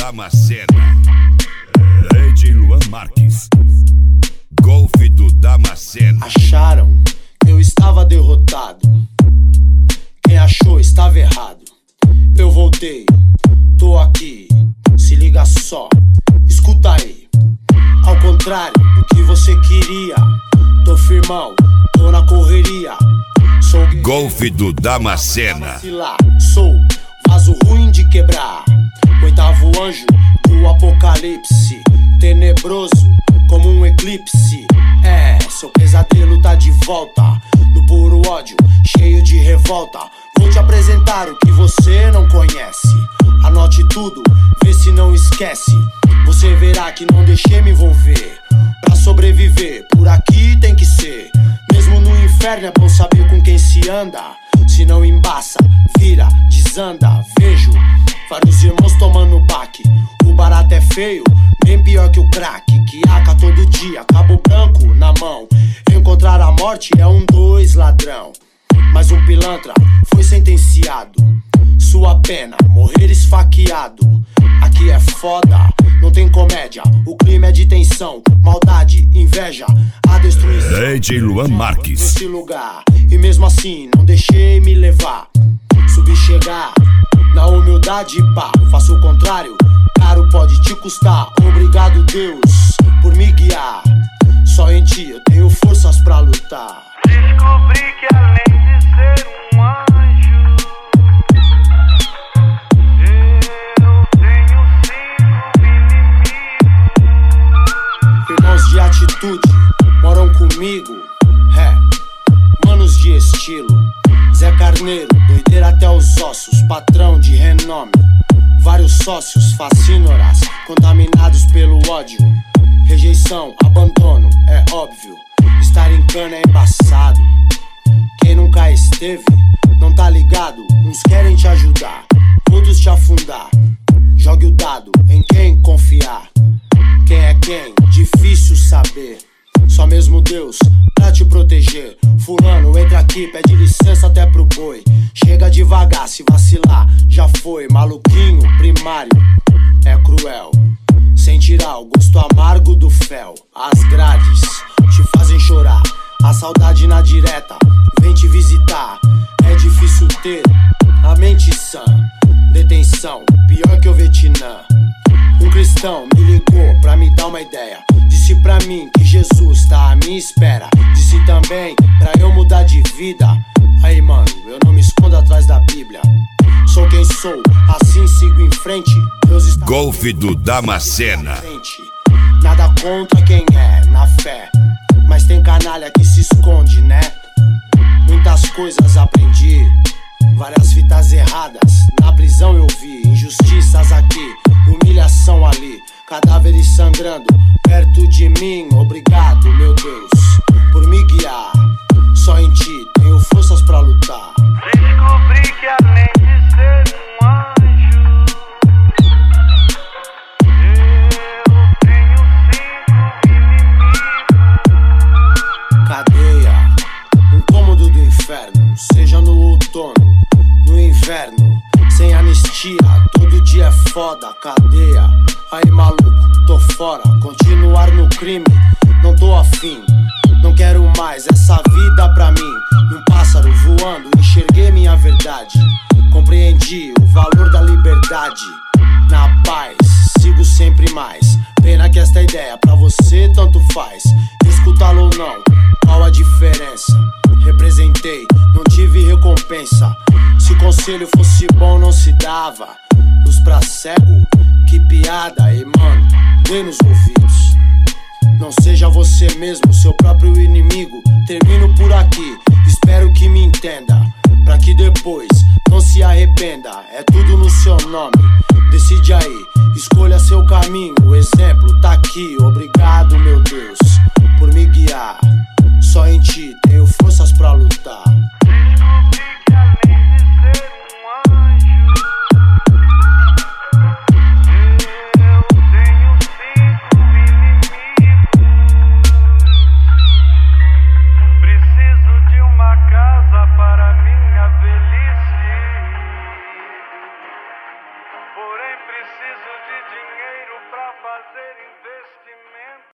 Damascena, Rede Luan Marques, Golf do Damascena. Acharam que eu estava derrotado, quem achou estava errado. Eu voltei, tô aqui, se liga só, escuta aí. Ao contrário do que você queria, tô firmão, tô na correria. Sou Golf do Damascena. Sou vaso ruim de quebrar, oitavo anjo do apocalipse, tenebroso como um eclipse. Seu pesadelo tá de volta, no puro ódio, cheio de revolta. Vou te apresentar o que você não conhece. Anote tudo, vê se não esquece. Você verá que não deixei me envolver. Pra sobreviver, por aqui tem que ser. Mesmo no inferno é bom saber com quem se anda. Se não embaça, vira, desanda. Vejo vários irmãos tomando baque. O barato é feio, bem pior que o crack. Que aca todo dia, cabo branco na mão. Encontrar a morte é 2 ladrão. Mas um pilantra foi sentenciado. Sua pena, morrer esfaqueado. Aqui é foda, não tem comédia. O clima é de tensão, maldade, inveja, a destruição. Rede Luan Marques. Nesse lugar, e mesmo assim não deixei me levar. Subi chegar, na humildade pá. Faço o contrário, caro pode te custar. Obrigado Deus, por me guiar. Só em ti eu tenho forças pra lutar. Descobri que além de ser um anjo, eu tenho 5 inimigos. Irmãos de atitude, moram comigo. Manos de estilo. Zé Carneiro, doideira até os ossos. Patrão de renome, vários sócios fascínoras, contaminados pelo ódio. Rejeição, abandono, é óbvio. Estar em cana é embaçado. Quem nunca esteve, não tá ligado. Uns querem te ajudar, outros te afundar. Jogue o dado em quem confiar. Quem é quem? Difícil saber. Só mesmo Deus pra te proteger. Fulano, entra aqui, pede licença até pro boi. Chega devagar, se vacilar, já foi. Maluquinho, primário, é cruel. Sem tirar o gosto amargo do fel. As grades te fazem chorar, a saudade na direta vem te visitar. É difícil ter a mente sã. Detenção, pior que o Vietnã. Um cristão me ligou pra me dar uma ideia. Disse pra mim que Jesus tá à minha espera. Disse também pra eu mudar de vida. Aí mano, eu não me escondo atrás da Bíblia. Sou quem sou, assim sigo em frente. Deus está Golf do Damascena. Nada contra quem é na fé, mas tem canalha que se esconde, né? Muitas coisas aprendi, várias fitas erradas. Na prisão eu vi injustiças aqui, humilhação ali, cadáveres sangrando perto de mim. Obrigado, meu Deus, por me guiar. Só em ti tenho forças pra lutar. Descobri que além de ser um anjo, eu tenho 5 inimigos. Cadeia, um cômodo do inferno. Seja no outono, no inverno, sem anistia, todo dia é foda. Cadeia, aí maluco, tô fora. Continuar no crime, não tô afim. Não quero mais essa vida pra mim. Num pássaro voando, enxerguei minha verdade. Compreendi o valor da liberdade. Na paz, sigo sempre mais. Pena que esta ideia pra você tanto faz. Escutá-lo ou não, qual a diferença? Representei, não tive recompensa. Se conselho fosse bom não se dava. Luz pra cego, que piada. E mano, dê nos ouvidos. Não seja você mesmo, seu próprio inimigo. Termino por aqui, espero que me entenda. Pra que depois não se arrependa. É tudo no seu nome, decide aí, escolha seu caminho. O exemplo tá aqui, obrigado meu Deus por me guiar. Só em ti tenho forças pra lutar. Descobri que além de ser um anjo, eu tenho 5 inimigos. Preciso de uma casa para minha velhice, porém preciso de dinheiro. ser